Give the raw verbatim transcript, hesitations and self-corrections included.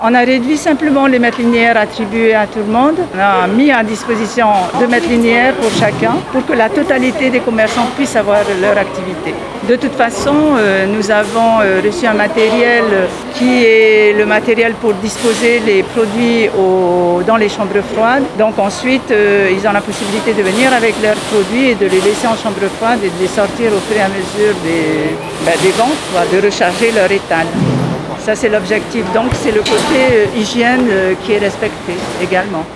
On a réduit simplement les mètres linéaires attribués à tout le monde. On a mis à disposition deux mètres linéaires pour chacun pour que la totalité des commerçants puissent avoir leur activité. De toute façon, euh, nous avons euh, reçu un matériel qui est le matériel pour disposer les produits au, dans les chambres froides. Donc ensuite, euh, ils ont la possibilité de venir avec leurs produits et de les laisser en chambre froide et de les sortir au fur et à mesure des, ben, des ventes, quoi, de recharger leur étal. Ça, c'est l'objectif. Donc, c'est le côté euh, hygiène euh, qui est respecté également.